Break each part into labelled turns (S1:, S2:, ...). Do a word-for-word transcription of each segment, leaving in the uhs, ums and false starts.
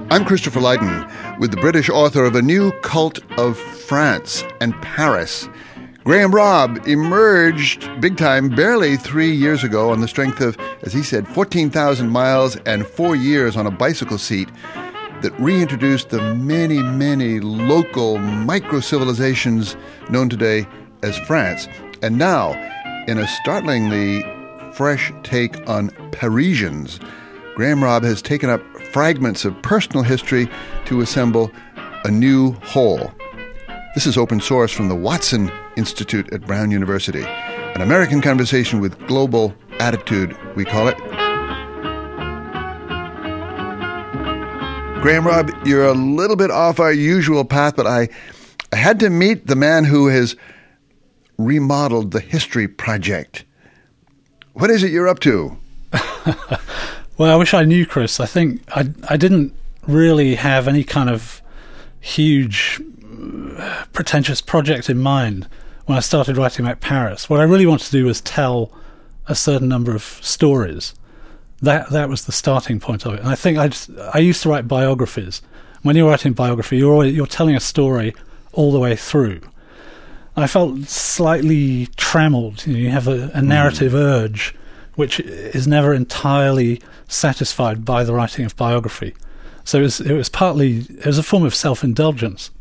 S1: I'm Christopher Lydon with the British author of A New Cult of France and Paris. Graham Robb emerged big time barely three years ago on the strength of, as he said, fourteen thousand miles and four years on a bicycle seat that reintroduced the many, many local micro-civilizations known today as France. And now, in a startlingly fresh take on Parisians, Graham Robb has taken up fragments of personal history to assemble a new whole. This is open source from the Watson Institute at Brown University. An American conversation with global attitude, we call it. Graham Robb, you're a little bit off our usual path, but I, I had to meet the man who has remodeled the History Project. What is it you're up to?
S2: Well, I wish I knew, Chris. I think I, I didn't really have any kind of huge, uh, pretentious project in mind when I started writing about Paris. What I really wanted to do was tell a certain number of stories. That that was the starting point of it. And I think I just, I used to write biographies. When you're writing a biography, you're always, you're telling a story all the way through. I felt slightly trammeled. You know, you have a, a narrative mm. urge, which is never entirely satisfied by the writing of biography. So it was, it was partly, it was a form of self-indulgence.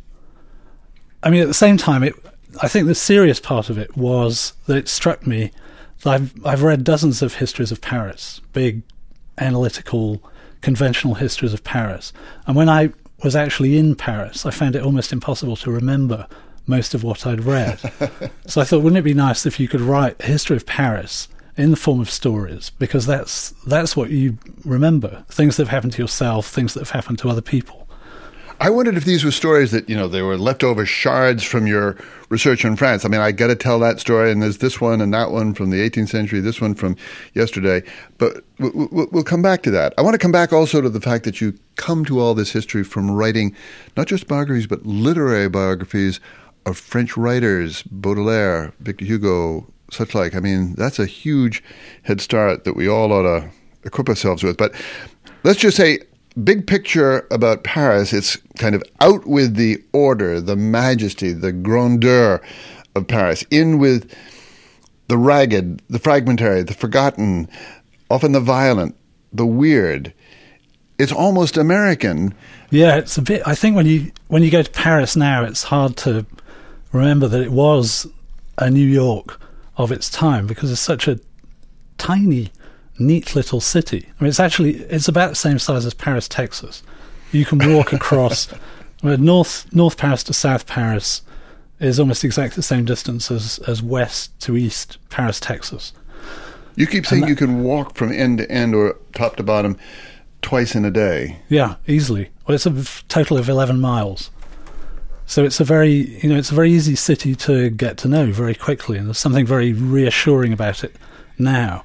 S2: I mean, at the same time, it, I think the serious part of it was that it struck me that I've, I've read dozens of histories of Paris, big, analytical, conventional histories of Paris. And when I was actually in Paris, I found it almost impossible to remember most of what I'd read. So I thought, wouldn't it be nice if you could write a history of Paris in the form of stories, because that's that's what you remember, things that have happened to yourself, things that have happened to other people.
S1: I wondered if these were stories that, you know, they were leftover shards from your research on France. I mean, I got to tell that story, and there's this one and that one from the eighteenth century, this one from yesterday, but we'll come back to that. I want to come back also to the fact that you come to all this history from writing not just biographies, but literary biographies of French writers, Baudelaire, Victor Hugo, such like. I mean, that's a huge head start that we all ought to equip ourselves with. But let's just say, big picture about Paris, it's kind of out with the order, the majesty, the grandeur of Paris, in with the ragged, the fragmentary, the forgotten, often the violent, the weird. It's almost American.
S2: Yeah, it's a bit, I think when you when you go to Paris now, it's hard to remember that it was a New York of its time, because it's such a tiny, neat little city. I mean, it's actually, it's about the same size as Paris, Texas. You can walk across, well, north North Paris to South Paris is almost exactly the same distance as, as west to east Paris, Texas.
S1: You keep saying that, you can walk from end to end or top to bottom twice in a day.
S2: Yeah, easily. Well, it's a total of eleven miles. So it's a very, you know, it's a very easy city to get to know very quickly, and there's something very reassuring about it now.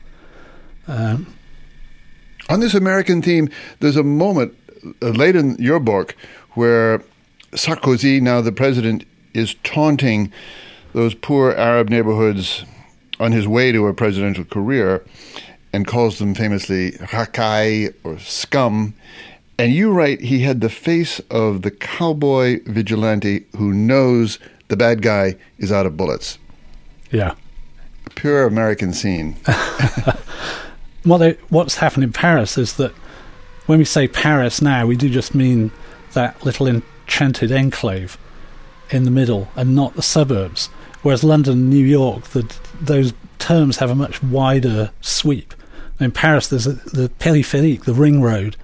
S2: Um,
S1: On this American theme, there's a moment uh, late in your book where Sarkozy, now the president, is taunting those poor Arab neighborhoods on his way to a presidential career and calls them famously racailles or scum. And you write he had the face of the cowboy vigilante who knows the bad guy is out of bullets.
S2: Yeah.
S1: A pure American scene.
S2: Well, they, what's happened in Paris is that when we say Paris now, we do just mean that little enchanted enclave in the middle and not the suburbs. Whereas London and New York, the, those terms have a much wider sweep. In Paris, there's a, the périphérique, the ring road,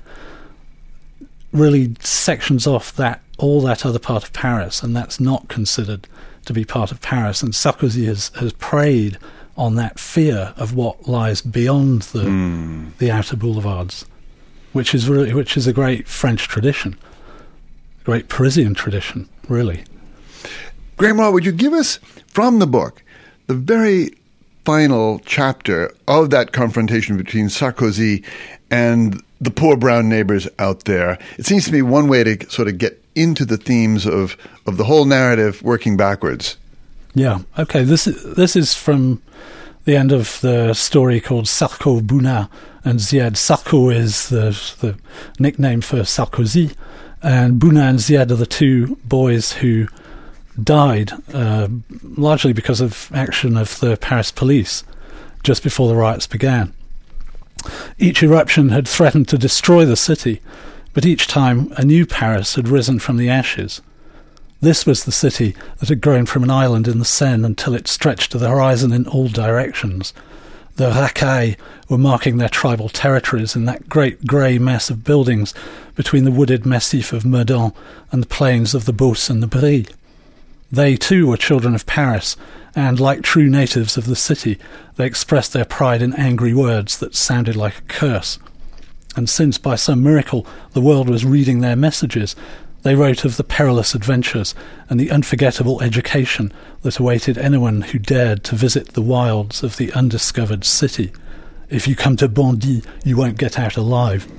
S2: really sections off that all that other part of Paris, and that's not considered to be part of Paris. And Sarkozy has, has preyed on that fear of what lies beyond the mm. the outer boulevards, which is really which is a great French tradition, a great Parisian tradition, really.
S1: Graham Robb, would you give us from the book the very final chapter of that confrontation between Sarkozy and the poor brown neighbors out there? It seems to me one way to sort of get into the themes of, of the whole narrative working backwards.
S2: Yeah, okay. This is, this is from the end of the story called Sarko Bouna, and Ziad Sarko is the, the nickname for Sarkozy, and Bouna and Ziad are the two boys who died uh, largely because of action of the Paris police just before the riots began. Each eruption had threatened to destroy the city, but each time a new Paris had risen from the ashes. This was the city that had grown from an island in the Seine until it stretched to the horizon in all directions. The racailles were marking their tribal territories in that great grey mass of buildings between the wooded massif of Meudon and the plains of the Beauce and the Brie. They too were children of Paris, and like true natives of the city, they expressed their pride in angry words that sounded like a curse. And since by some miracle the world was reading their messages, they wrote of the perilous adventures and the unforgettable education that awaited anyone who dared to visit the wilds of the undiscovered city. If you come to Bondy, you won't get out alive.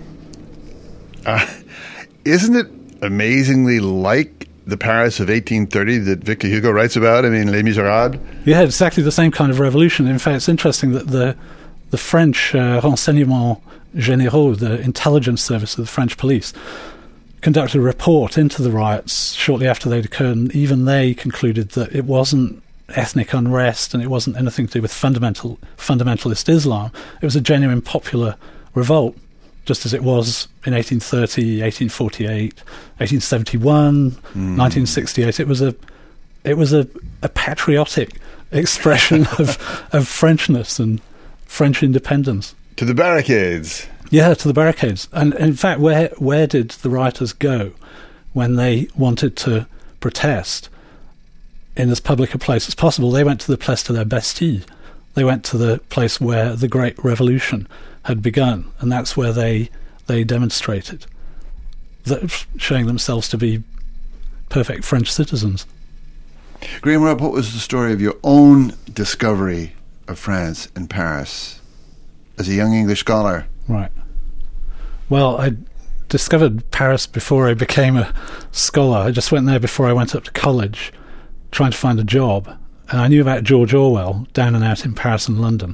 S1: Uh, isn't it amazingly like the Paris of eighteen thirty that Victor Hugo writes about? I mean, Les Miserables?
S2: Yeah, exactly the same kind of revolution. In fact, it's interesting that the the French uh, Renseignements Généraux, the intelligence service of the French police, conducted a report into the riots shortly after they'd occurred, and even they concluded that it wasn't ethnic unrest and it wasn't anything to do with fundamental fundamentalist Islam. It was a genuine popular revolt, just as it was in eighteen thirty, eighteen forty-eight, eighteen seventy-one, mm. nineteen sixty-eight. It was a it was a, a patriotic expression of of Frenchness and French independence.
S1: To the barricades.
S2: Yeah, to the barricades. And in fact, where where did the rioters go when they wanted to protest in as public a place as possible? They went to the Place de la Bastille. They went to the place where the Great Revolution had begun, and that's where they they demonstrated, that, showing themselves to be perfect French citizens.
S1: Graham Robb, what was the story of your own discovery of France and Paris as a young English scholar?
S2: Right. Well, I discovered Paris before I became a scholar. I just went there before I went up to college, trying to find a job. And I knew about George Orwell, Down and Out in Paris and London.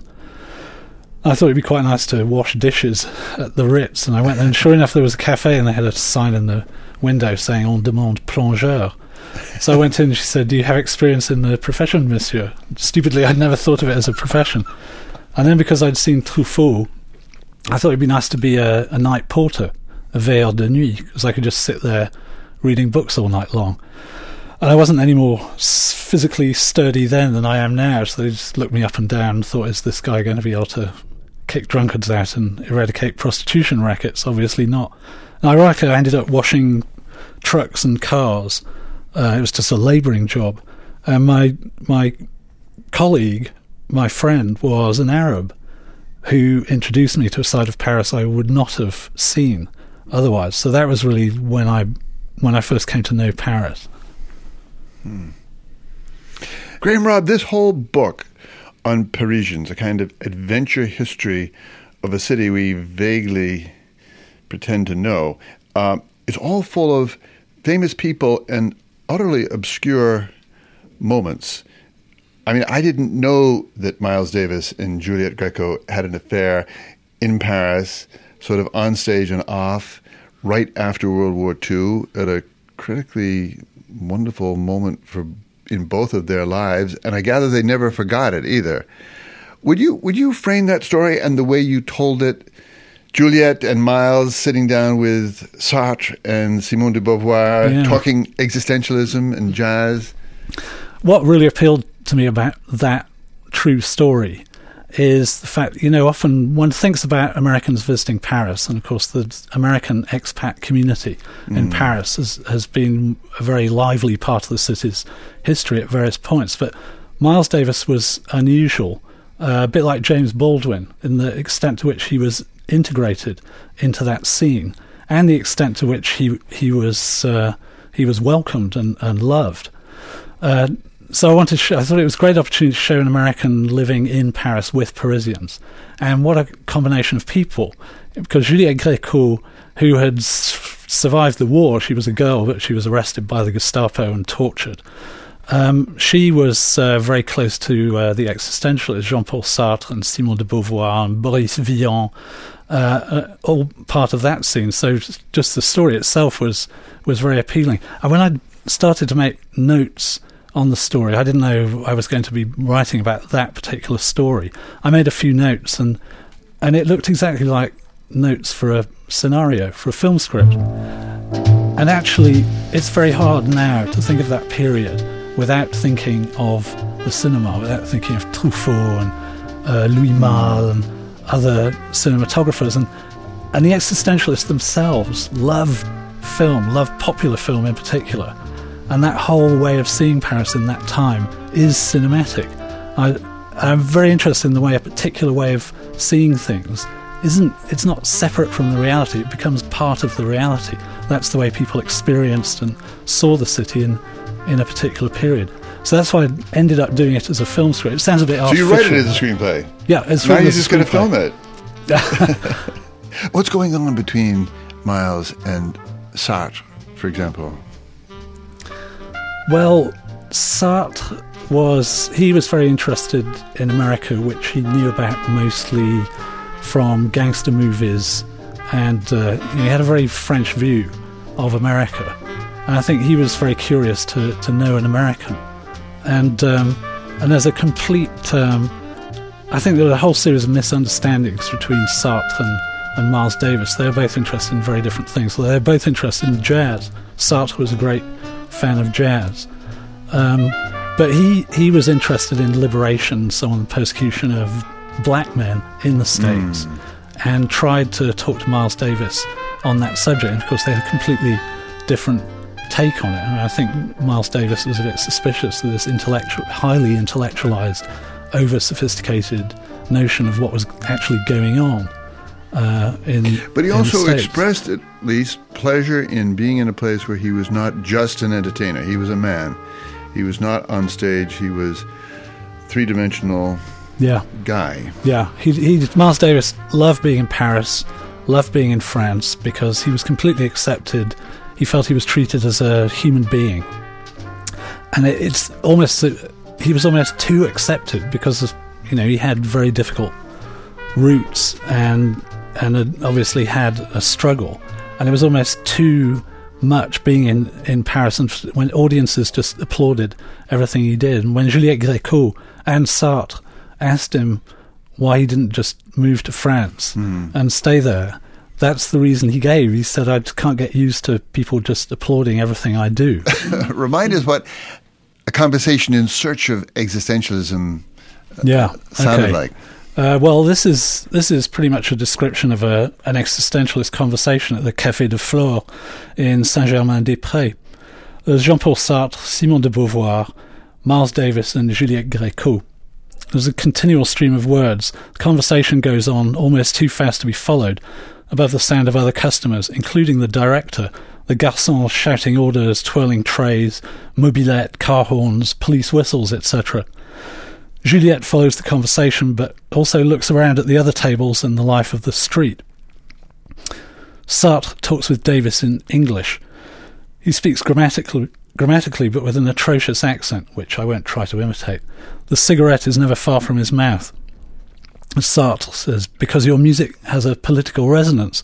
S2: I thought it'd be quite nice to wash dishes at the Ritz, and I went there, and sure enough, there was a cafe, and they had a sign in the window saying "On demande plongeur." So I went in, and she said, "Do you have experience in the profession, monsieur?" Stupidly, I'd never thought of it as a profession. And then because I'd seen Truffaut, I thought it'd be nice to be a, a night porter, a veilleur de nuit, because I could just sit there reading books all night long. And I wasn't any more physically sturdy then than I am now, so they just looked me up and down and thought, is this guy going to be able to kick drunkards out and eradicate prostitution rackets? Obviously not. And ironically, I ended up washing trucks and cars. Uh, it was just a labouring job. And my my colleague, my friend, was an Arab who introduced me to a side of Paris I would not have seen otherwise. So that was really when I when I first came to know Paris.
S1: Hmm. Graham Robb, this whole book on Parisians, a kind of adventure history of a city we vaguely pretend to know, uh, is all full of famous people and utterly obscure moments. I mean, I didn't know that Miles Davis and Juliette Gréco had an affair in Paris, sort of on stage and off, right after World War Two, at a critically wonderful moment for in both of their lives, and I gather they never forgot it either. Would you would you frame that story and the way you told it, Juliette and Miles sitting down with Sartre and Simone de Beauvoir, yeah, talking existentialism and jazz?
S2: What really appealed to me about that true story is the fact, you know, often one thinks about Americans visiting Paris, and of course the American expat community mm. in Paris has, has been a very lively part of the city's history at various points. But Miles Davis was unusual, uh, a bit like James Baldwin, in the extent to which he was integrated into that scene, and the extent to which he he was uh, he was welcomed and, and loved. Uh, So I wanted to show, I thought it was a great opportunity to show an American living in Paris with Parisians. And what a combination of people. Because Juliette Gréco, who had s- survived the war, she was a girl, but she was arrested by the Gestapo and tortured. Um, she was uh, very close to uh, the existentialists, Jean-Paul Sartre and Simone de Beauvoir and Boris Vian, uh, uh, all part of that scene. So just the story itself was was very appealing. And when I started to make notes on the story, I didn't know I was going to be writing about that particular story. I made a few notes, and and it looked exactly like notes for a scenario, for a film script. And actually, it's very hard now to think of that period without thinking of the cinema, without thinking of Truffaut and uh, Louis Malle and other cinematographers. And, and the existentialists themselves love film, love popular film in particular. And that whole way of seeing Paris in that time is cinematic. I, I'm very interested in the way a particular way of seeing things isn't, it's not separate from the reality, it becomes part of the reality. That's the way people experienced and saw the city in, in a particular period. So that's why I ended up doing it as a film script. It sounds a bit artificial.
S1: So you write it as a screenplay?
S2: Yeah, it's
S1: now you're just going to film it. What's going on between Miles and Sartre, for example?
S2: Well, Sartre was, he was very interested in America, which he knew about mostly from gangster movies, and uh, he had a very French view of America. And I think he was very curious to, to know an American. And um, and there's a complete, um, I think there are a whole series of misunderstandings between Sartre and, and Miles Davis. They were both interested in very different things. So they were both interested in jazz. Sartre was a great fan of jazz. Um, but he, he was interested in liberation, so on the persecution of black men in the States, mm. and tried to talk to Miles Davis on that subject. And of course, they had a completely different take on it. And I think Miles Davis was a bit suspicious of this intellectual, highly intellectualized, over-sophisticated notion of what was actually going on uh, in
S1: But he
S2: in
S1: also
S2: the States.
S1: expressed at least pleasure in being in a place where he was not just an entertainer. He was a man. He was not on stage. He was three-dimensional
S2: yeah.
S1: guy.
S2: Yeah. He, he, Miles Davis loved being in Paris, loved being in France, because he was completely accepted. He felt he was treated as a human being. And it, it's almost, he was almost too accepted because, of, you know, he had very difficult roots and and had obviously had a struggle. And it was almost too much being in, in Paris, and when audiences just applauded everything he did. And when Juliette Gréco and Sartre asked him why he didn't just move to France mm. and stay there, that's the reason he gave. He said, I can't get used to people just applauding everything I do.
S1: Remind us what a conversation in search of existentialism
S2: yeah,
S1: sounded
S2: okay.
S1: like.
S2: Uh, well, this is this is pretty much a description of a, an existentialist conversation at the Café de Flore in Saint-Germain-des-Prés. There's Jean-Paul Sartre, Simone de Beauvoir, Miles Davis and Juliette Gréco. There's a continual stream of words. The conversation goes on almost too fast to be followed, above the sound of other customers, including the director, the garçons shouting orders, twirling trays, mobilette, car horns, police whistles, et cetera. Juliette follows the conversation, but also looks around at the other tables and the life of the street. Sartre talks with Davis in English. He speaks grammatically, grammatically, but with an atrocious accent, which I won't try to imitate. The cigarette is never far from his mouth. Sartre says, because your music has a political resonance.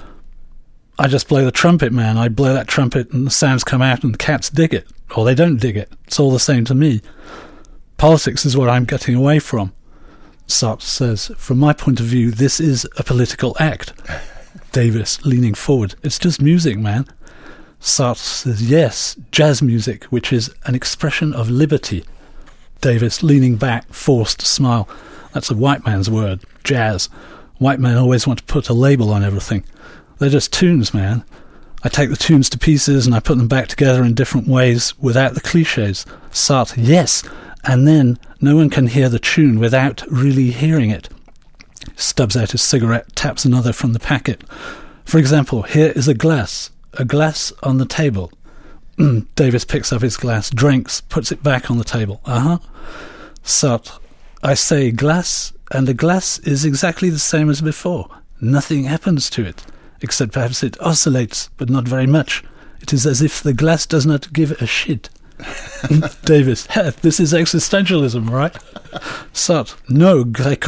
S2: I just blow the trumpet, man. I blow that trumpet and the sounds come out and the cats dig it. Or they don't dig it. It's all the same to me. Politics is what I'm getting away from. Sartre says, from my point of view, this is a political act. Davis, leaning forward, it's just music, man. Sartre says, yes, jazz music, which is an expression of liberty. Davis, leaning back, forced to smile. That's a white man's word, jazz. White men always want to put a label on everything. They're just tunes, man. I take the tunes to pieces and I put them back together in different ways without the cliches. Sartre, yes, and then no one can hear the tune without really hearing it. Stubs out his cigarette, taps another from the packet. For example, here is a glass, a glass on the table. Davis picks up his glass, drinks, puts it back on the table. Uh-huh. Sartre, I say glass, and the glass is exactly the same as before. Nothing happens to it, except perhaps it oscillates, but not very much. It is as if the glass does not give a shit. Davis, this is existentialism, right? Sartre, no, Gréco,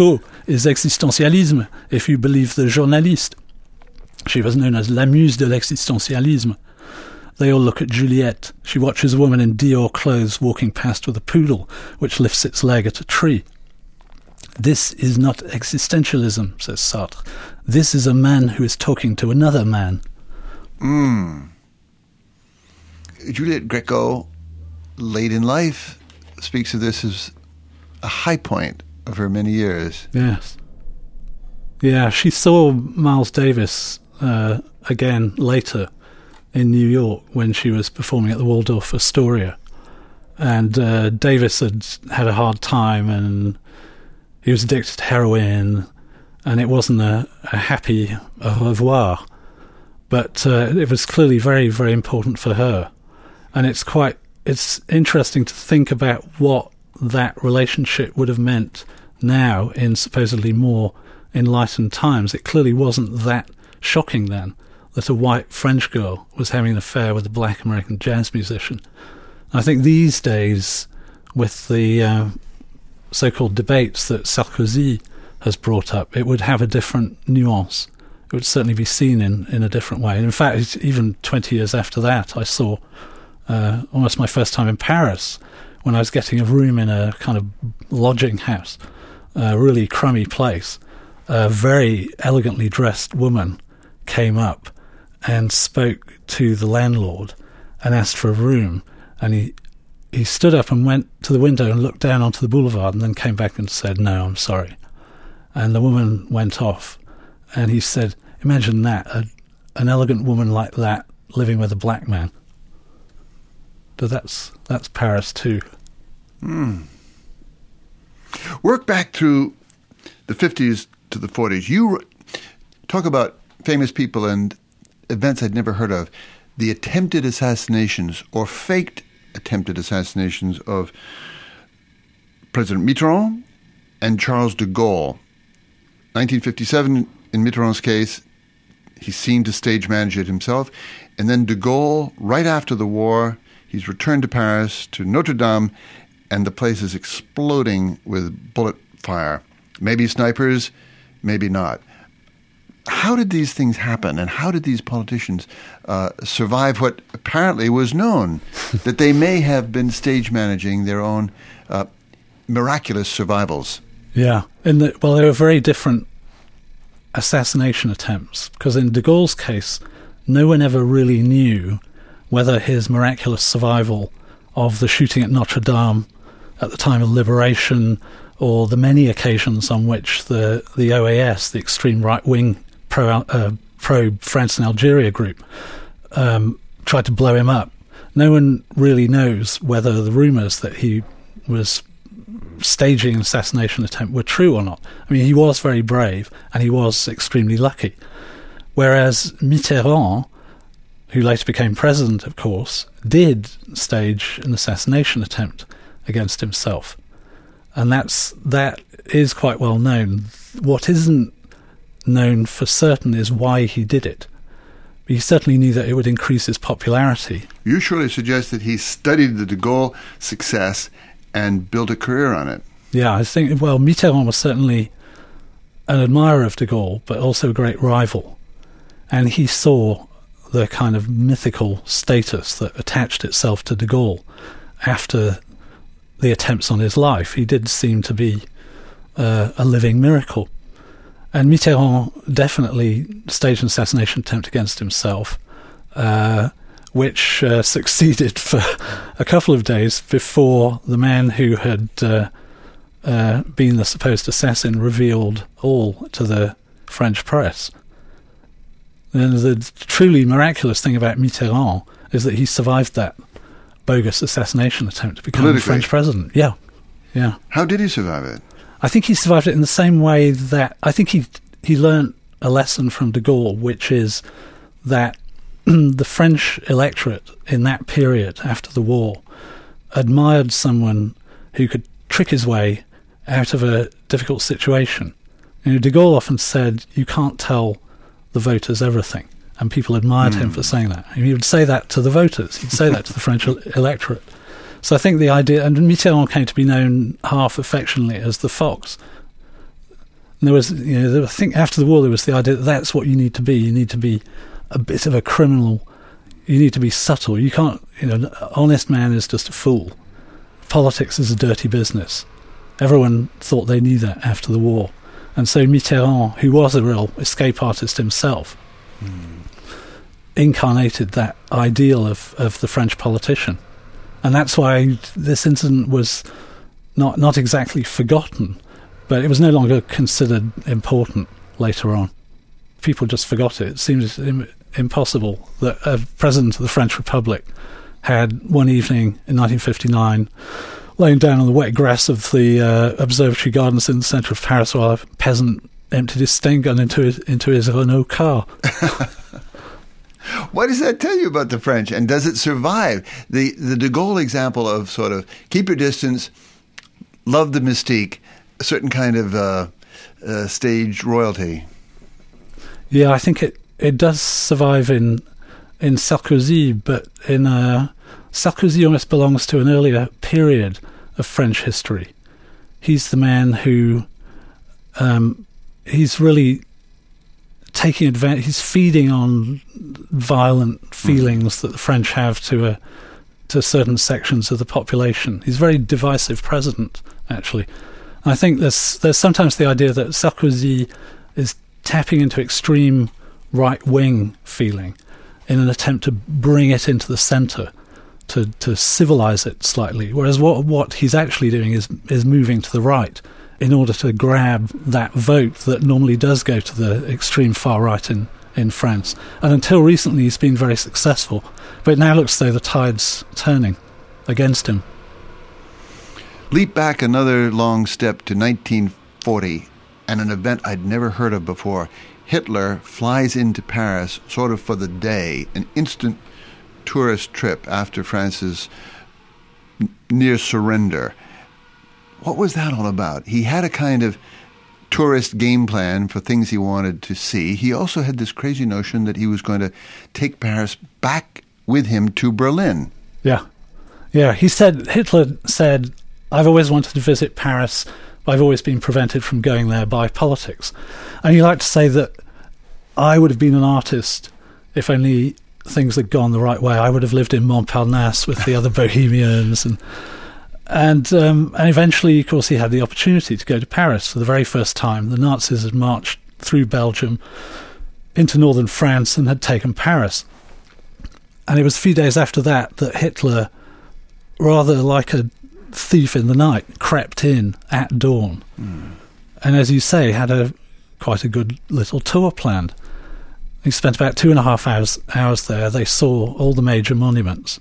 S2: is existentialisme, if you believe the journalist. She was known as la muse de l'existentialisme. They all look at Juliette. She watches a woman in Dior clothes walking past with a poodle, which lifts its leg at a tree. This is not existentialism, says Sartre. This is a man who is talking to another man.
S1: Mm. Juliette Gréco, late in life, speaks of this as a high point of her many years.
S2: Yes. Yeah, she saw Miles Davis uh, again later in New York when she was performing at the Waldorf Astoria. And uh, Davis had had a hard time, and he was addicted to heroin, and it wasn't a, a happy au revoir. But uh, it was clearly very, very important for her. And it's quite, it's interesting to think about what that relationship would have meant now in supposedly more enlightened times. It clearly wasn't that shocking then that a white French girl was having an affair with a black American jazz musician. I think these days, with the uh, so-called debates that Sarkozy has brought up, it would have a different nuance. It would certainly be seen in, in a different way. And in fact, even twenty years after that, I saw uh, almost my first time in Paris when I was getting a room in a kind of lodging house, a really crummy place. A very elegantly dressed woman came up and spoke to the landlord and asked for a room, and he he stood up and went to the window and looked down onto the boulevard and then came back and said, "No, I'm sorry." And the woman went off, and he said, "Imagine that, a, an elegant woman like that living with a black man." But that's that's Paris too.
S1: Hmm. Work back through the fifties to the forties. You talk about famous people and events I'd never heard of. The attempted assassinations or faked attempted assassinations of President Mitterrand and Charles de Gaulle. nineteen fifty-seven, in Mitterrand's case, he seemed to stage manage it himself. And then de Gaulle, right after the war, he's returned to Paris, to Notre Dame, and the place is exploding with bullet fire. Maybe snipers, maybe not. How did these things happen, and how did these politicians uh, survive what apparently was known, that they may have been stage managing their own uh, miraculous survivals?
S2: Yeah, in the, well, they were very different assassination attempts, because in de Gaulle's case, no one ever really knew whether his miraculous survival of the shooting at Notre Dame at the time of liberation, or the many occasions on which the, the O A S, the extreme right-wing pro, uh, pro-France and Algeria group, um, tried to blow him up. No one really knows whether the rumours that he was staging an assassination attempt were true or not. I mean, he was very brave, and he was extremely lucky. Whereas Mitterrand, who later became president, of course, did stage an assassination attempt against himself. And that's that is quite well known. What isn't known for certain is why he did it. But he certainly knew that it would increase his popularity.
S1: You surely suggest that he studied the de Gaulle success and built a career on it.
S2: Yeah, I think, well, Mitterrand was certainly an admirer of de Gaulle, but also a great rival. And he saw the kind of mythical status that attached itself to de Gaulle after the attempts on his life. He did seem to be uh, a living miracle. And Mitterrand definitely staged an assassination attempt against himself, uh, which uh, succeeded for a couple of days before the man who had uh, uh, been the supposed assassin revealed all to the French press. And the truly miraculous thing about Mitterrand is that he survived that bogus assassination attempt to become the French president. Yeah, yeah.
S1: How did he survive it?
S2: I think he survived it in the same way that I think he he learned a lesson from de Gaulle, which is that the French electorate in that period after the war admired someone who could trick his way out of a difficult situation. You know, de Gaulle often said, "You can't tell the voters everything," and people admired mm. him for saying that. And he would say that to the voters. He'd say that to the French electorate. So I think the idea, and Mitterrand came to be known half affectionately as the Fox. And there was, you know, I think after the war there was the idea that that's what you need to be. You need to be a bit of a criminal. You need to be subtle. You can't, you know, an honest man is just a fool. Politics is a dirty business. Everyone thought they knew that after the war. And so Mitterrand, who was a real escape artist himself, mm. incarnated that ideal of, of the French politician. And that's why this incident was not not exactly forgotten, but it was no longer considered important later on. People just forgot it. It seems im- impossible that a president of the French Republic had one evening in nineteen fifty-nine laying down on the wet grass of the uh, observatory gardens in the centre of Paris while a peasant emptied his Sten gun into his, into his Renault car.
S1: What does that tell you about the French, and does it survive? The the de Gaulle example of sort of keep your distance, love the mystique, a certain kind of uh, uh, stage royalty.
S2: Yeah, I think it, it does survive in in Sarkozy, but in uh, Sarkozy almost belongs to an earlier period of French history. He's the man who um, he's really taking advantage. He's feeding on violent feelings mm. that the French have to a, to certain sections of the population. He's a very divisive president, actually. And I think there's there's sometimes the idea that Sarkozy is tapping into extreme right-wing feeling in an attempt to bring it into the centre, to to civilize it slightly. Whereas what what he's actually doing is is moving to the right in order to grab that vote that normally does go to the extreme far right in, in France. And until recently he's been very successful. But it now looks as though the tide's turning against him.
S1: Leap back another long step to nineteen forty and an event I'd never heard of before. Hitler flies into Paris sort of for the day, an instant tourist trip after France's near surrender. What was that all about? He had a kind of tourist game plan for things he wanted to see. He also had this crazy notion that he was going to take Paris back with him to Berlin.
S2: Yeah. Yeah, he said, Hitler said, I've always wanted to visit Paris, but I've always been prevented from going there by politics. And he liked to say that I would have been an artist if only things had gone the right way. I would have lived in Montparnasse with the other bohemians and... And um, and eventually, of course, he had the opportunity to go to Paris for the very first time. The Nazis had marched through Belgium into northern France and had taken Paris. And it was a few days after that that Hitler, rather like a thief in the night, crept in at dawn. Mm. And as you say, had a quite a good little tour planned. He spent about two and a half hours, hours there. They saw all the major monuments.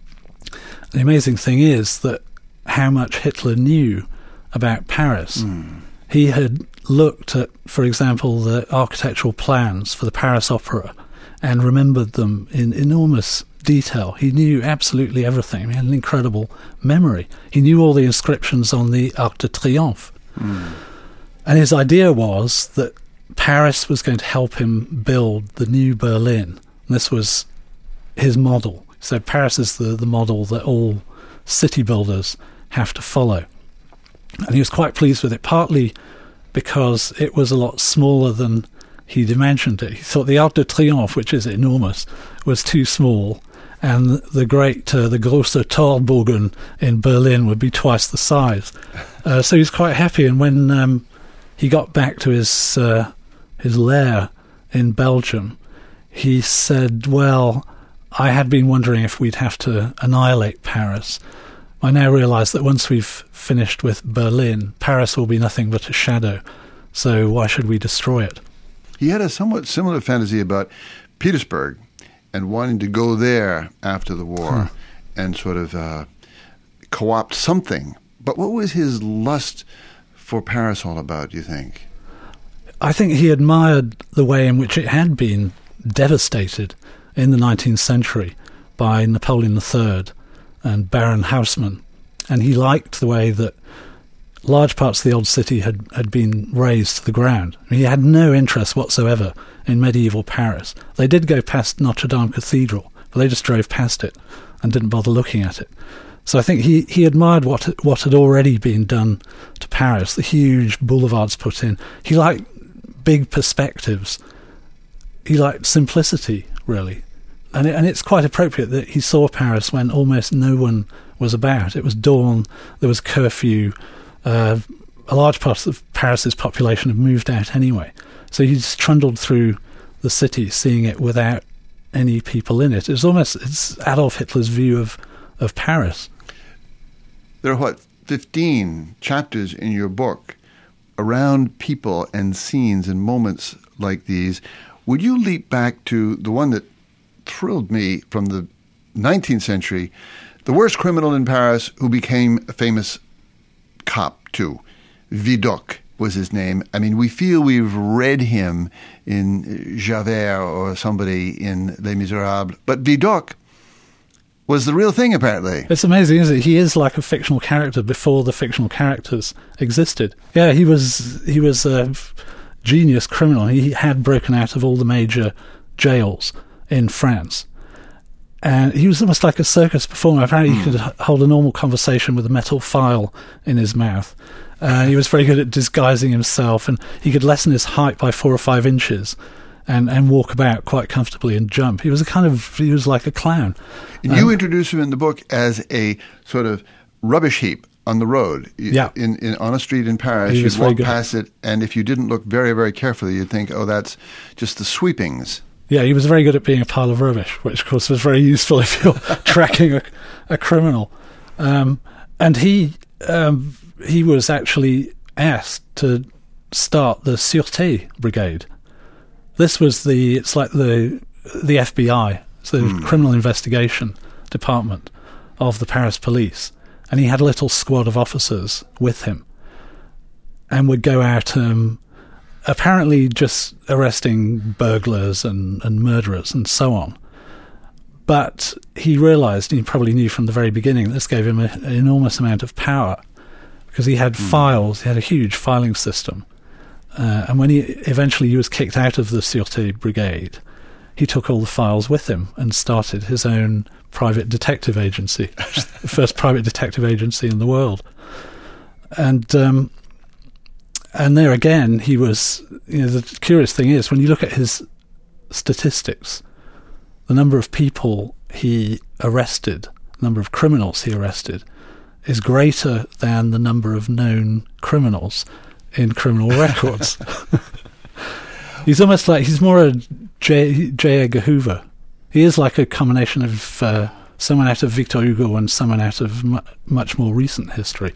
S2: The amazing thing is that how much Hitler knew about Paris. Mm. He had looked at, for example, the architectural plans for the Paris Opera and remembered them in enormous detail. He knew absolutely everything. He had an incredible memory. He knew all the inscriptions on the Arc de Triomphe. Mm. And his idea was that Paris was going to help him build the new Berlin. And this was his model. So Paris is the, the model that all city builders have to follow. And he was quite pleased with it, partly because it was a lot smaller than he'd imagined it. He thought the Arc de Triomphe, which is enormous, was too small, and the great, uh, the Grosse Torbogen in Berlin would be twice the size. Uh, so he was quite happy, and when um, he got back to his uh, his lair in Belgium, he said, well, I had been wondering if we'd have to annihilate Paris. I now realise that once we've finished with Berlin, Paris will be nothing but a shadow. So why should we destroy it?
S1: He had a somewhat similar fantasy about Petersburg and wanting to go there after the war hmm. and sort of uh, co-opt something. But what was his lust for Paris all about, do you think?
S2: I think he admired the way in which it had been devastated in the nineteenth century by Napoleon the Third and Baron Haussmann. And he liked the way that large parts of the old city had, had been razed to the ground. I mean, he had no interest whatsoever in medieval Paris. They did go past Notre Dame Cathedral, but they just drove past it and didn't bother looking at it. So I think he, he admired what what had already been done to Paris, the huge boulevards put in. He liked big perspectives. He liked simplicity, really. And it, and it's quite appropriate that he saw Paris when almost no one was about. It was dawn, there was curfew, uh, a large part of Paris's population had moved out anyway. So he just trundled through the city, seeing it without any people in it. It's almost it's Adolf Hitler's view of, of Paris.
S1: There are, what, fifteen chapters in your book around people and scenes and moments like these. Would you leap back to the one that thrilled me from the nineteenth century, the worst criminal in Paris who became a famous cop too? Vidocq was his name. I mean, we feel we've read him in Javert or somebody in Les Miserables, but Vidocq was the real thing, apparently.
S2: It's amazing, isn't it? He is like a fictional character before the fictional characters existed. Yeah, he was he was a genius criminal. He had broken out of all the major jails in France. And he was almost like a circus performer. Apparently he could hold a normal conversation with a metal file in his mouth. Uh, he was very good at disguising himself, and he could lessen his height by four or five inches and, and walk about quite comfortably and jump. He was a kind of, he was like a clown.
S1: And you um, introduce him in the book as a sort of rubbish heap on the road.
S2: Yeah.
S1: In, in, on a street in Paris, you'd walk past it, and if you didn't look very, very carefully, you'd think, oh, that's just the sweepings.
S2: Yeah, he was very good at being a pile of rubbish, which, of course, was very useful if you're tracking a, a criminal. Um, and he um, he was actually asked to start the Sûreté Brigade. This was the, it's like the the F B I, it's the mm. Criminal Investigation Department of the Paris police. And he had a little squad of officers with him and would go out um, apparently just arresting burglars and, and murderers and so on. But he realised, and he probably knew from the very beginning, that this gave him a, an enormous amount of power because he had mm. files, he had a huge filing system. Uh, and when he eventually he was kicked out of the Sûreté Brigade, he took all the files with him and started his own private detective agency, the first private detective agency in the world. And um, and there again, he was, you know, the curious thing is, when you look at his statistics, the number of people he arrested, the number of criminals he arrested, is greater than the number of known criminals in criminal records. He's almost like, he's more a J. J. Edgar Hoover. He is like a combination of uh, someone out of Victor Hugo and someone out of mu- much more recent history.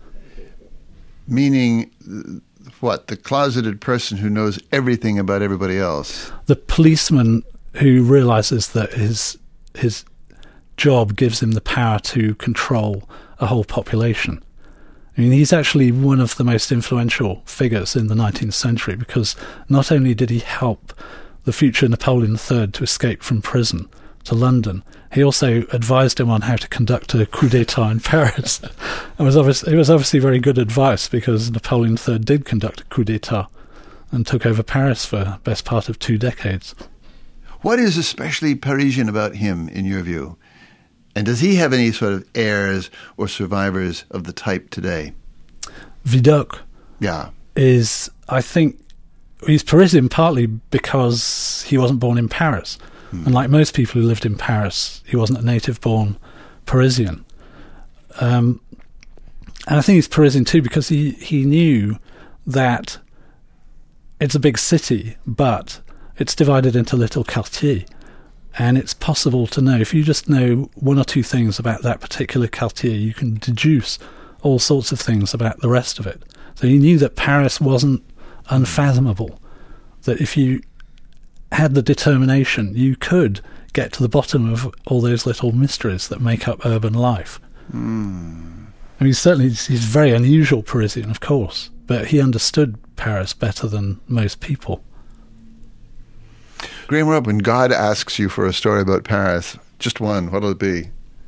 S1: Meaning, what, the closeted person who knows everything about everybody else? The
S2: policeman who realises that his his job gives him the power to control a whole population. I mean, he's actually one of the most influential figures in the nineteenth century because not only did he help the future Napoleon the Third to escape from prison to London, he also advised him on how to conduct a coup d'etat in Paris. It was obviously, it was obviously very good advice because Napoleon the Third did conduct a coup d'etat and took over Paris for the best part of two decades.
S1: What is especially Parisian about him, in your view? And does he have any sort of heirs or survivors of the type today?
S2: Vidocq
S1: yeah.
S2: is, I think, he's Parisian partly because he wasn't born in Paris. Hmm. And like most people who lived in Paris, he wasn't a native-born Parisian. Um, and I think he's Parisian too because he, he knew that it's a big city, but it's divided into little quartiers. And it's possible to know, if you just know one or two things about that particular quartier, you can deduce all sorts of things about the rest of it. So he knew that Paris wasn't unfathomable, that if you had the determination, you could get to the bottom of all those little mysteries that make up urban life.
S1: Mm.
S2: I mean, certainly he's a very unusual Parisian, of course, but he understood Paris better than most people.
S1: Graham Rupp, when God asks you for a story about Paris, just one, what'll it be?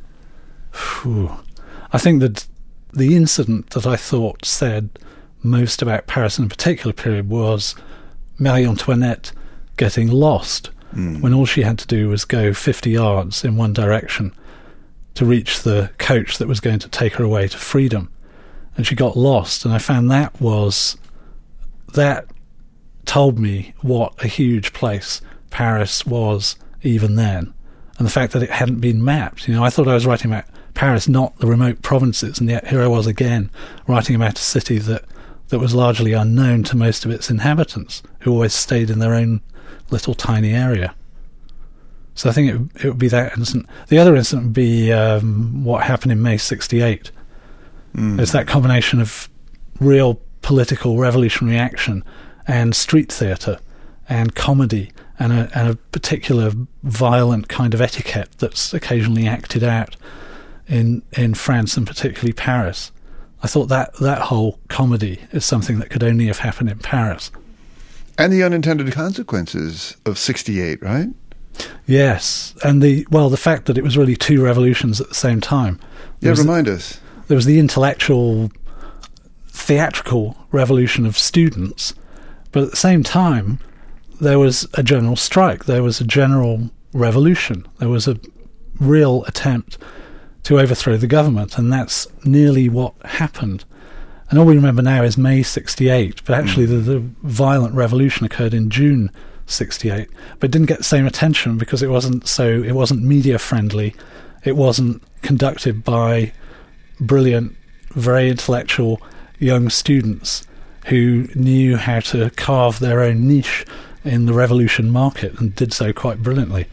S2: Whew. I think that the incident that I thought said most about Paris in a particular period was Marie Antoinette getting lost mm. when all she had to do was go fifty yards in one direction to reach the coach that was going to take her away to freedom. And she got lost, and I found that was, that told me what a huge place Paris was even then, and the fact that it hadn't been mapped. You know, I thought I was writing about Paris, not the remote provinces, and yet here I was again, writing about a city that, that was largely unknown to most of its inhabitants, who always stayed in their own little tiny area. So I think it, it would be that incident. The other incident would be um, what happened in May sixty-eight. Mm. It's that combination of real political revolutionary action and street theatre and comedy and a, and a particular violent kind of etiquette that's occasionally acted out in in France and particularly Paris. I thought that that whole comedy is something that could only have happened in Paris.
S1: And the unintended consequences of sixty-eight, right?
S2: Yes, and the well, the fact that it was really two revolutions at the same time.
S1: Yeah, remind us.
S2: There was the intellectual, theatrical revolution of students, but at the same time, there was a general strike. There was a general revolution. There was a real attempt to overthrow the government, and that's nearly what happened. And all we remember now is May sixty-eight, but actually mm. the, the violent revolution occurred in June sixty-eight, but it didn't get the same attention because it wasn't so it wasn't media friendly. It wasn't conducted by brilliant, very intellectual young students who knew how to carve their own niche in the revolution market and did so quite brilliantly.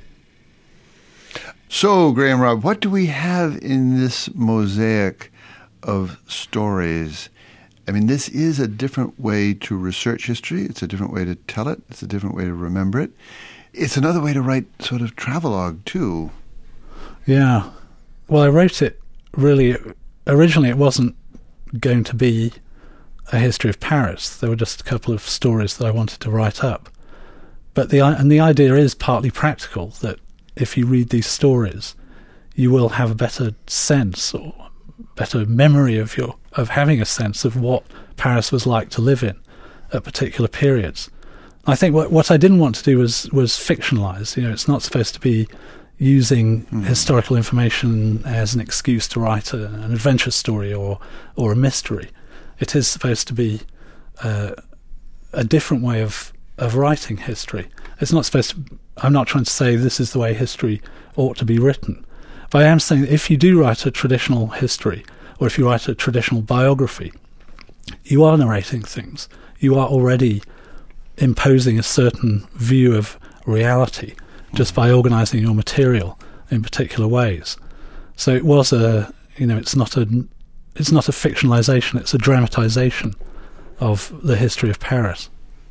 S1: So, Graham Robb, what do we have in this mosaic of stories? I mean, this is a different way to research history. It's a different way to tell it. It's a different way to remember it. It's another way to write sort of travelogue, too.
S2: Yeah. Well, I wrote it really... Originally, it wasn't going to be a history of Paris. There were just a couple of stories that I wanted to write up. But the and the idea is partly practical, that if you read these stories, you will have a better sense or better memory of your of having a sense of what Paris was like to live in at particular periods. I think what what I didn't want to do was was fictionalize. You know, it's not supposed to be using mm. historical information as an excuse to write a, an adventure story or or a mystery. It is supposed to be uh, a different way of of writing history. It's not supposed to. I'm not trying to say this is the way history ought to be written, but I am saying that if you do write a traditional history, or if you write a traditional biography, you are narrating things. You are already imposing a certain view of reality just by organising your material in particular ways. So it was a, you know, it's not a, it's not a fictionalisation. It's a dramatisation of the history of Paris.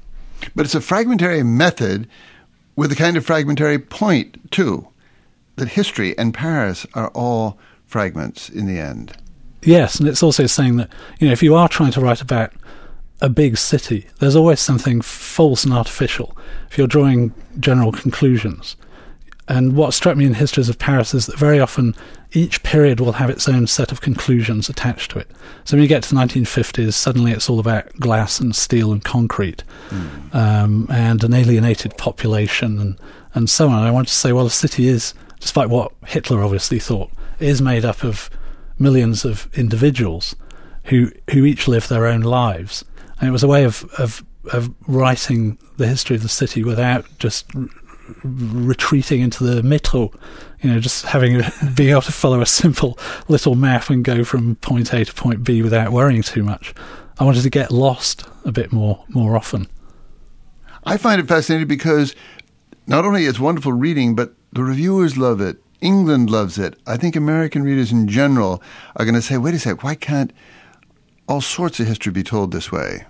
S1: But it's a fragmentary method with a kind of fragmentary point too, that history and Paris are all fragments in the end.
S2: Yes, and it's also saying that, you know, if you are trying to write about a big city, there's always something false and artificial if you're drawing general conclusions. And what struck me in Histories of Paris is that very often each period will have its own set of conclusions attached to it. So when you get to the nineteen fifties, suddenly it's all about glass and steel and concrete, mm. um, and an alienated population and, and so on. And I want to say, well, the city is, despite what Hitler obviously thought, is made up of millions of individuals who who each live their own lives. And it was a way of, of, of writing the history of the city without just r- retreating into the metro, you know, just having being able to follow a simple little map and go from point A to point B without worrying too much. I wanted to get lost a bit more more often.
S1: I find it fascinating because not only it's wonderful reading, but the reviewers love it. England loves it. I think American readers in general are going to say, wait a sec, why can't all sorts of history be told this way?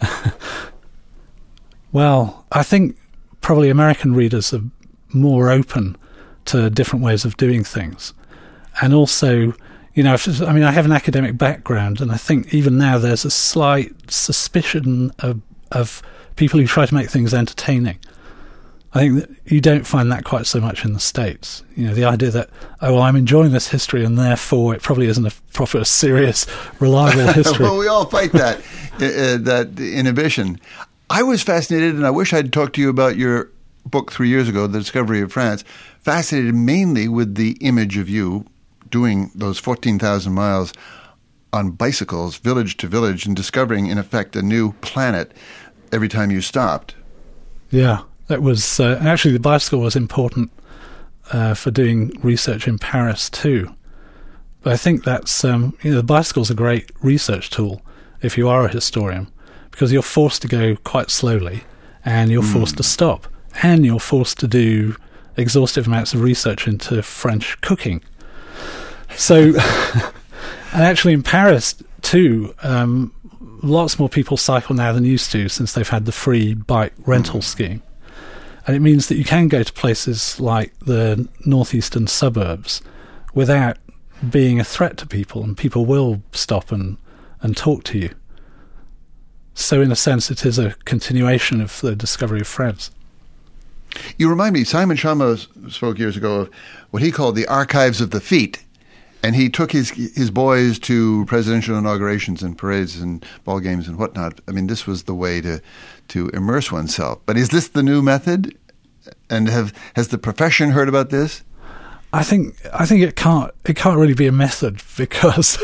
S2: Well, I think probably American readers are more open to different ways of doing things. And also, you know, if, I mean, I have an academic background, and I think even now there's a slight suspicion of, of people who try to make things entertaining. I think that you don't find that quite so much in the States. You know, the idea that, oh, well, I'm enjoying this history and therefore it probably isn't a proper, serious, reliable history.
S1: Well, we all fight that, uh, that inhibition. I was fascinated, and I wish I'd talked to you about your book three years ago, The Discovery of France, fascinated mainly with the image of you doing those fourteen thousand miles on bicycles, village to village, and discovering, in effect, a new planet every time you stopped.
S2: Yeah, that was uh, actually the bicycle was important uh, for doing research in Paris too. But I think that's um, you know, the bicycle's a great research tool if you are a historian, because you're forced to go quite slowly, and you're mm. forced to stop, and you're forced to do exhaustive amounts of research into French cooking. So, and actually in Paris too, um, lots more people cycle now than used to since they've had the free bike rental scheme. And it means that you can go to places like the northeastern suburbs without being a threat to people, and people will stop and, and talk to you. So in a sense, it is a continuation of the discovery of France.
S1: You remind me, Simon Schama spoke years ago of what he called the archives of the feet. And he took his his boys to presidential inaugurations and parades and ball games and whatnot. I mean, this was the way to to immerse oneself. But is this the new method? And have has the profession heard about this?
S2: I think I think it can't it can't really be a method, because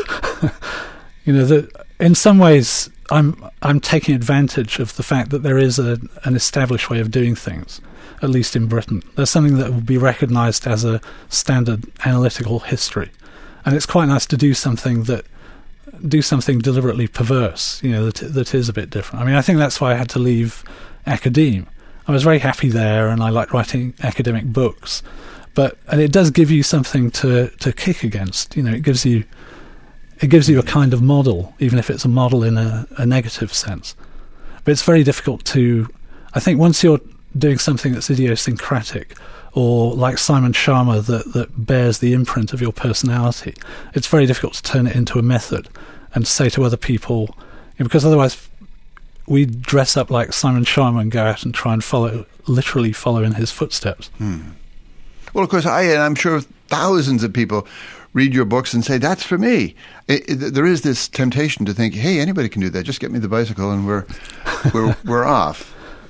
S2: you know that in some ways I'm I'm taking advantage of the fact that there is a an established way of doing things, at least in Britain. There's something that will be recognised as a standard analytical history. And it's quite nice to do something that do something deliberately perverse, you know, that that is a bit different. I mean, I think that's why I had to leave academe. I was very happy there, and I liked writing academic books. But and it does give you something to, to kick against. You know, it gives you it gives you a kind of model, even if it's a model in a, a negative sense. But it's very difficult to. I think once you're doing something that's idiosyncratic, or like Simon Schama, that, that bears the imprint of your personality, it's very difficult to turn it into a method and say to other people, you know, because otherwise we dress up like Simon Schama and go out and try and follow, literally follow in his footsteps.
S1: Hmm. Well, of course, I and I'm sure thousands of people read your books and say, that's for me. It, it, there is this temptation to think, hey, anybody can do that. Just get me the bicycle and we're we're we're off.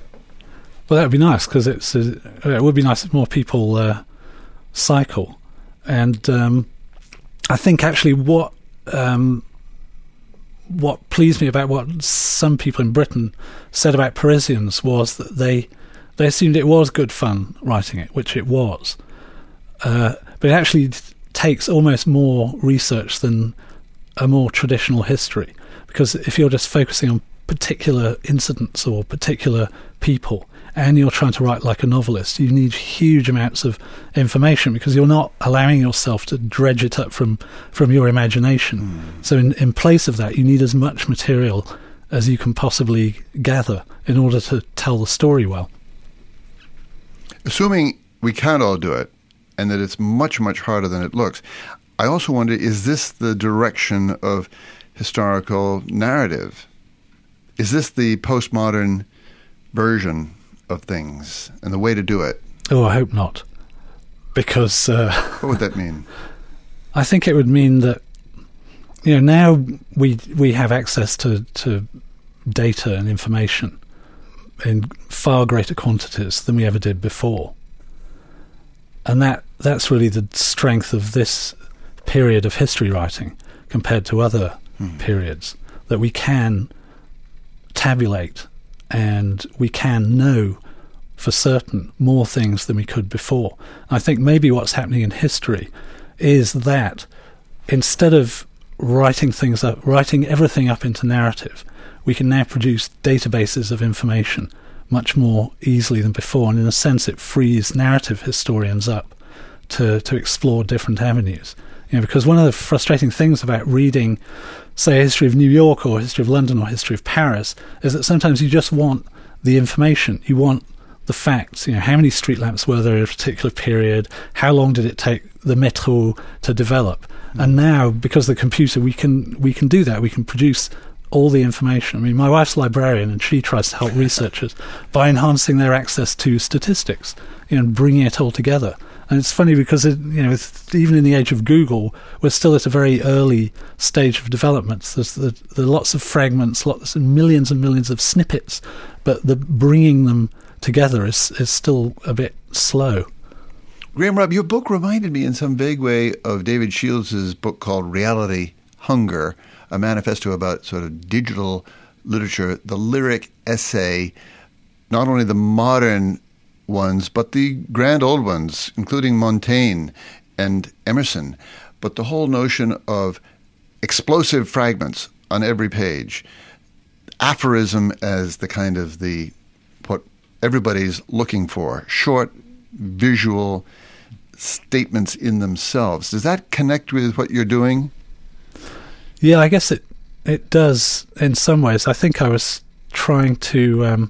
S2: Well, that would be nice, because it's uh, it would be nice if more people uh, cycle. And um, I think actually what um, what pleased me about what some people in Britain said about Parisians was that they they assumed it was good fun writing it, which it was. Uh, but it actually takes almost more research than a more traditional history, because if you're just focusing on particular incidents or particular people, and you're trying to write like a novelist, you need huge amounts of information, because you're not allowing yourself to dredge it up from, from your imagination. Mm. So in, in place of that, you need as much material as you can possibly gather in order to tell the story well.
S1: Assuming we can't all do it, and that it's much, much harder than it looks, I also wonder, is this the direction of historical narrative? Is this the postmodern version of things and the way to do it?
S2: Oh, I hope not. Because... Uh,
S1: what would that mean?
S2: I think it would mean that, you know, now we we have access to, to data and information in far greater quantities than we ever did before. And that that's really the strength of this period of history writing compared to other hmm. periods, that we can tabulate and we can know for certain more things than we could before. I think maybe what's happening in history is that instead of writing things up, writing everything up into narrative, we can now produce databases of information much more easily than before, and in a sense it frees narrative historians up to, to explore different avenues. You know, because one of the frustrating things about reading, say, a history of New York or a history of London or a history of Paris is that sometimes you just want the information. You want the facts. You know, how many street lamps were there at a particular period? How long did it take the metro to develop? Mm. And now, because of the computer, we can we can do that. We can produce all the information. I mean, my wife's a librarian, and she tries to help researchers by enhancing their access to statistics, you know, and bringing it all together. And it's funny because, it, you know, even in the age of Google, we're still at a very early stage of developments. There's the, there are lots of fragments, lots of millions and millions of snippets, but the bringing them together is is still a bit slow.
S1: Graham Robb, your book reminded me in some vague way of David Shields' book called Reality Hunger, a manifesto about sort of digital literature, the lyric essay, not only the modern ones, but the grand old ones, including Montaigne and Emerson, but the whole notion of explosive fragments on every page, aphorism as the kind of the what everybody's looking for, short, visual statements in themselves. Does that connect with what you're doing?
S2: Yeah, I guess it it does in some ways. I think I was trying to. Um,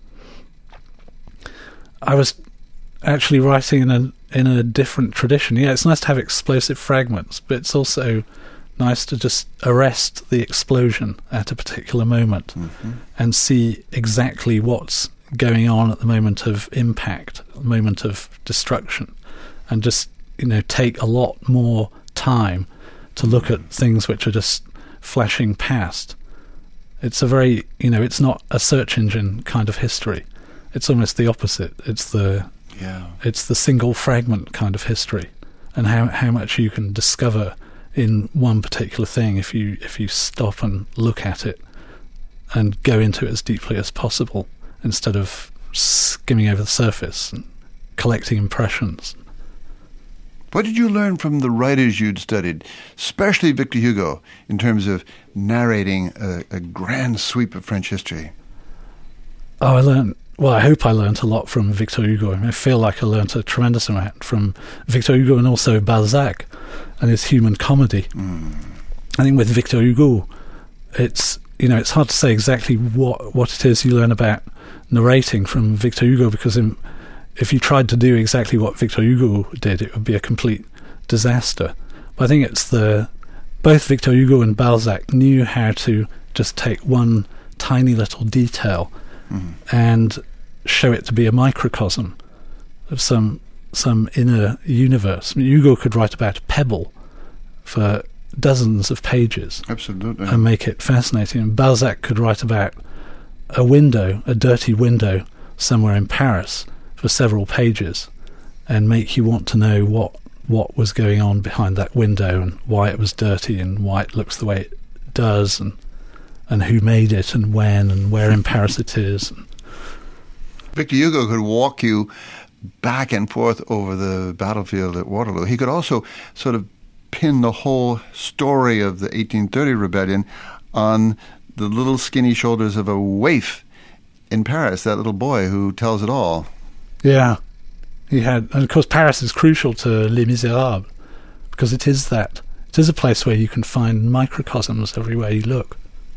S2: I was actually writing in a in a different tradition. Yeah, it's nice to have explosive fragments, but it's also nice to just arrest the explosion at a particular moment mm-hmm. and see exactly what's going on at the moment of impact, moment of destruction, and just, you know, take a lot more time to look at things which are just flashing past. It's a very, you know, it's not a search engine kind of history. It's almost the opposite. It's the yeah. It's the single fragment kind of history, and how how much you can discover in one particular thing if you if you stop and look at it and go into it as deeply as possible instead of skimming over the surface and collecting impressions.
S1: What did you learn from the writers you'd studied, especially Victor Hugo, in terms of narrating a, a grand sweep of French history?
S2: Oh, I learned, well, I hope I learned a lot from Victor Hugo. I mean, I feel like I learned a tremendous amount from Victor Hugo and also Balzac and his human comedy. Mm. I think with Victor Hugo, it's, you know, it's hard to say exactly what, what it is you learn about narrating from Victor Hugo, because in, if you tried to do exactly what Victor Hugo did, it would be a complete disaster. But I think it's the both Victor Hugo and Balzac knew how to just take one tiny little detail mm. and show it to be a microcosm of some some inner universe. I mean, Hugo could write about a pebble for dozens of pages,
S1: absolutely,
S2: and make it fascinating. And Balzac could write about a window, a dirty window somewhere in Paris, for several pages, and make you want to know what what was going on behind that window and why it was dirty and why it looks the way it does, and and who made it and when and where in Paris it is.
S1: Victor Hugo could walk you back and forth over the battlefield at Waterloo. He could also sort of pin the whole story of the eighteen thirty rebellion on the little skinny shoulders of a waif in Paris, that little boy who tells it all.
S2: Yeah, he had, and of course Paris is crucial to Les Miserables, because it is that. It is a place where you can find microcosms everywhere you look.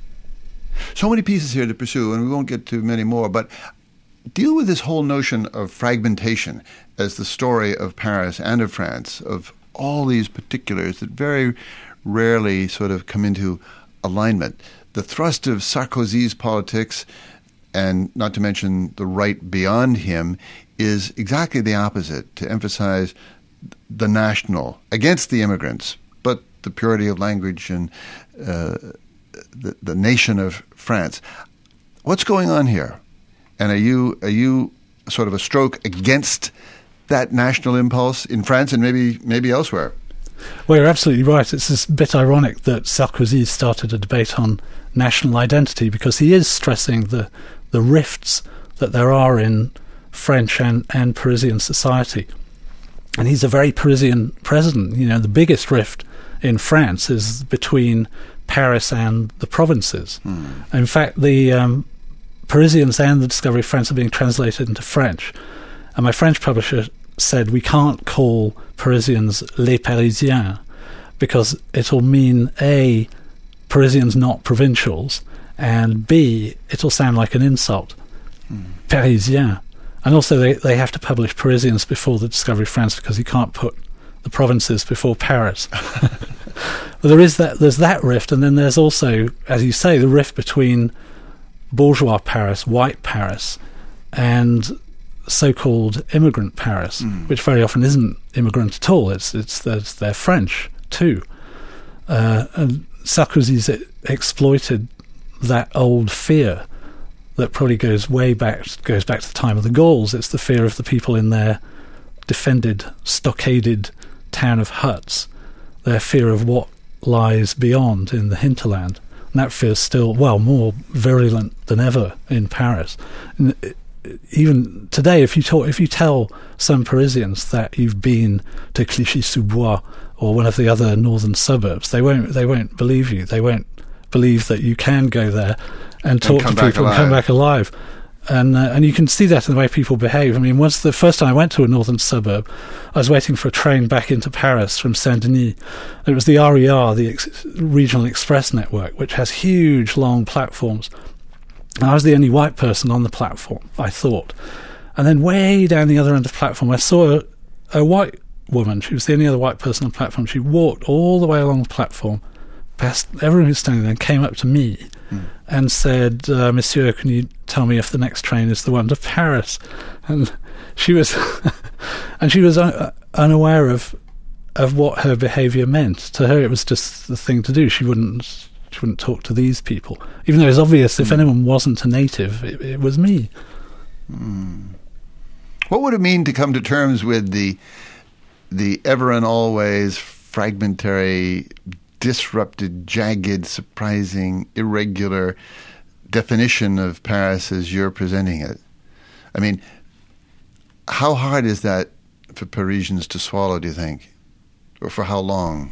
S1: So many pieces here to pursue, and we won't get to many more, but deal with this whole notion of fragmentation as the story of Paris and of France, of all these particulars that very rarely sort of come into alignment. The thrust of Sarkozy's politics, and not to mention the right beyond him, is exactly the opposite, to emphasize the national against the immigrants, but the purity of language and uh, the, the nation of France. What's going on here? And are you are you sort of a stroke against that national impulse in France and maybe maybe elsewhere?
S2: Well, you're absolutely right. It's a bit ironic that Sarkozy started a debate on national identity, because he is stressing the the rifts that there are in French and, and Parisian society. And he's a very Parisian president. You know, the biggest rift in France is between Paris and the provinces. Mm. In fact, the um, Parisians and the Discovery of France are being translated into French. And my French publisher said we can't call Parisians les Parisiens, because it'll mean A, Parisians not provincials, and B, it'll sound like an insult. Mm. Parisien. And also they, they have to publish Parisians before the Discovery of France, because you can't put the provinces before Paris. Well, there is that, there's that rift, and then there's also, as you say, the rift between bourgeois Paris, white Paris, and so-called immigrant Paris, mm. which very often isn't immigrant at all. It's it's there's, they're French too. Uh, and Sarkozy's exploited that old fear that probably goes way back, goes back to the time of the Gauls. It's the fear of the people in their defended, stockaded town of huts, their fear of what lies beyond in the hinterland. And that fear is still, well, more virulent than ever in Paris. And even today, if you talk, if you tell some Parisians that you've been to Clichy-sous-Bois or one of the other northern suburbs, they won't they won't believe you. They won't believe that you can go there and talk
S1: and
S2: to people and come back alive. And uh, and you can see that in the way people behave. I mean, once the first time I went to a northern suburb, I was waiting for a train back into Paris from Saint-Denis. It was the R E R, the ex- Regional Express Network, which has huge, long platforms. And I was the only white person on the platform, I thought. And then way down the other end of the platform, I saw a, a white woman. She was the only other white person on the platform. She walked all the way along the platform, past everyone who was standing there, and came up to me mm. and said, uh, Monsieur, can you tell me if the next train is the one to Paris? And she was and she was un- unaware of of what her behaviour meant. To her, it was just the thing to do. She wouldn't she wouldn't talk to these people, even though it was obvious mm. if anyone wasn't a native, it, it was me.
S1: Mm. What would it mean to come to terms with the the ever and always fragmentary, disrupted, jagged, surprising, irregular definition of Paris as you're presenting it? I mean, how hard is that for Parisians to swallow, do you think? Or for how long?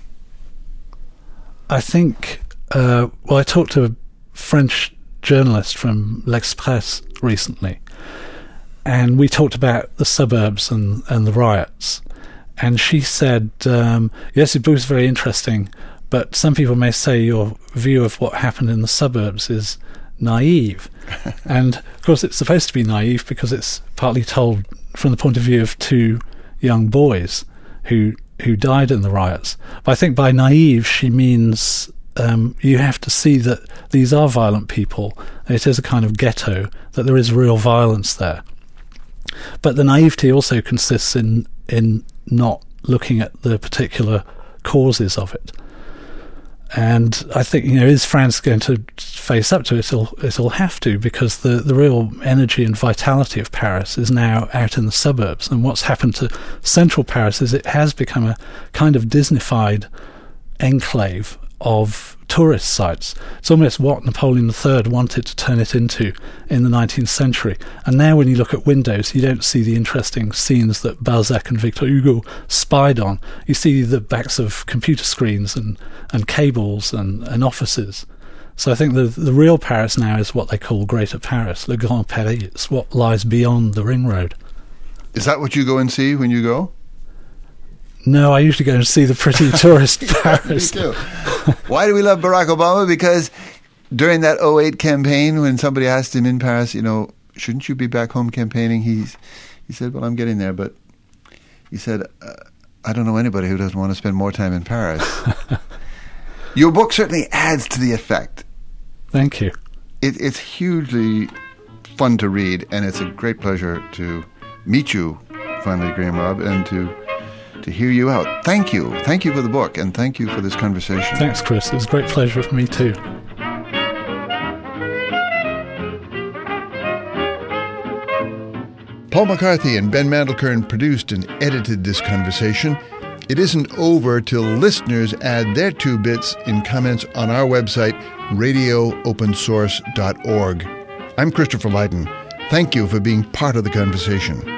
S2: I think, uh, well, I talked to a French journalist from L'Express recently, and we talked about the suburbs and, and the riots. And she said, um, yes, it was very interesting, but some people may say your view of what happened in the suburbs is naive. And, of course, it's supposed to be naive because it's partly told from the point of view of two young boys who who died in the riots. But I think by naive she means um, you have to see that these are violent people. It is a kind of ghetto, that there is real violence there. But the naivety also consists in in not looking at the particular causes of it. And I think, you know, is France going to face up to it? It'll, it'll have to, because the, the real energy and vitality of Paris is now out in the suburbs. And what's happened to central Paris is it has become a kind of Disneyfied enclave of tourist sites. It's almost what Napoleon the Third wanted to turn it into in the nineteenth century. And now when you look at windows, you don't see the interesting scenes that Balzac and Victor Hugo spied on. You see the backs of computer screens and, and cables and, and offices. So I think the the real Paris now is what they call Greater Paris, Le Grand Paris. It's what lies beyond the ring road.
S1: Is that what you go and see when you go?
S2: No, I usually go and see the pretty tourist Paris.
S1: Me too. Why do we love Barack Obama? Because during that oh eight campaign, when somebody asked him in Paris, you know, shouldn't you be back home campaigning? He's, he said, well, I'm getting there. But he said, uh, I don't know anybody who doesn't want to spend more time in Paris. Your book certainly adds to the effect.
S2: Thank you.
S1: It, it's hugely fun to read, and it's a great pleasure to meet you finally, Graham Robb, and to to hear you out. Thank you. Thank you for the book, and thank you for this conversation.
S2: Thanks, Chris. It was a great pleasure for me too.
S1: Paul McCarthy and Ben Mandelkern produced and edited this conversation. It isn't over till listeners add their two bits in comments on our website, radio open source dot org. I'm Christopher Lydon. Thank you for being part of the conversation.